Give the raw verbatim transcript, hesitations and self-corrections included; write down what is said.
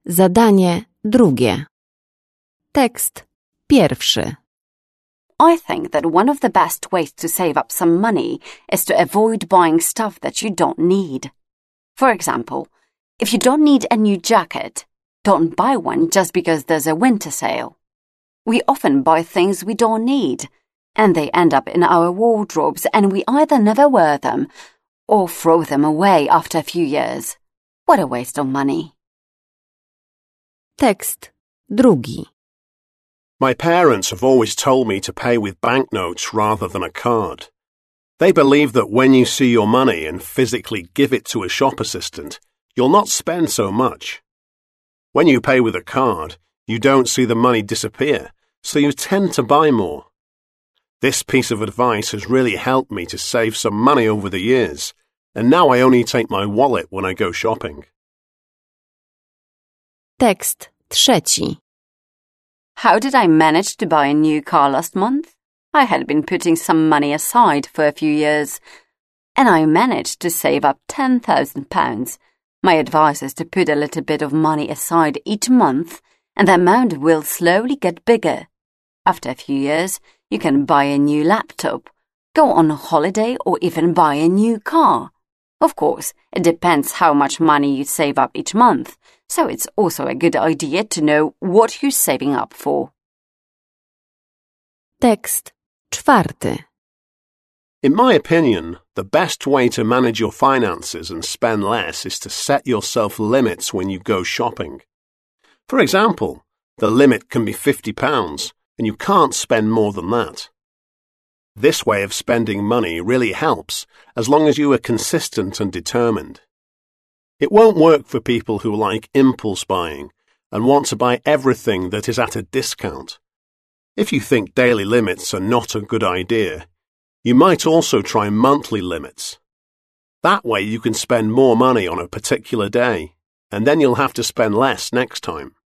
Zadanie drugie. Tekst pierwszy. I think that one of the best ways to save up some money is to avoid buying stuff that you don't need. For example, if you don't need a new jacket, don't buy one just because there's a winter sale. We often buy things we don't need, and they end up in our wardrobes and we either never wear them or throw them away after a few years. What a waste of money. Tekst drugi. My parents have always told me to pay with banknotes rather than a card. They believe that when you see your money and physically give it to a shop assistant, you'll not spend so much. When you pay with a card, you don't see the money disappear, so you tend to buy more. This piece of advice has really helped me to save some money over the years, and now I only take my wallet when I go shopping. Tekst trzeci. How did I manage to buy a new car last month? I had been putting some money aside for a few years, and I managed to save up ten thousand pounds. My advice is to put a little bit of money aside each month, and the amount will slowly get bigger. After a few years, you can buy a new laptop, go on a holiday, or even buy a new car. Of course, it depends how much money you save up each month, so it's also a good idea to know what you're saving up for. Tekst czwarty. In my opinion, the best way to manage your finances and spend less is to set yourself limits when you go shopping. For example, the limit can be fifty pounds, and you can't spend more than that. This way of spending money really helps as long as you are consistent and determined. It won't work for people who like impulse buying and want to buy everything that is at a discount. If you think daily limits are not a good idea, you might also try monthly limits. That way you can spend more money on a particular day, and then you'll have to spend less next time.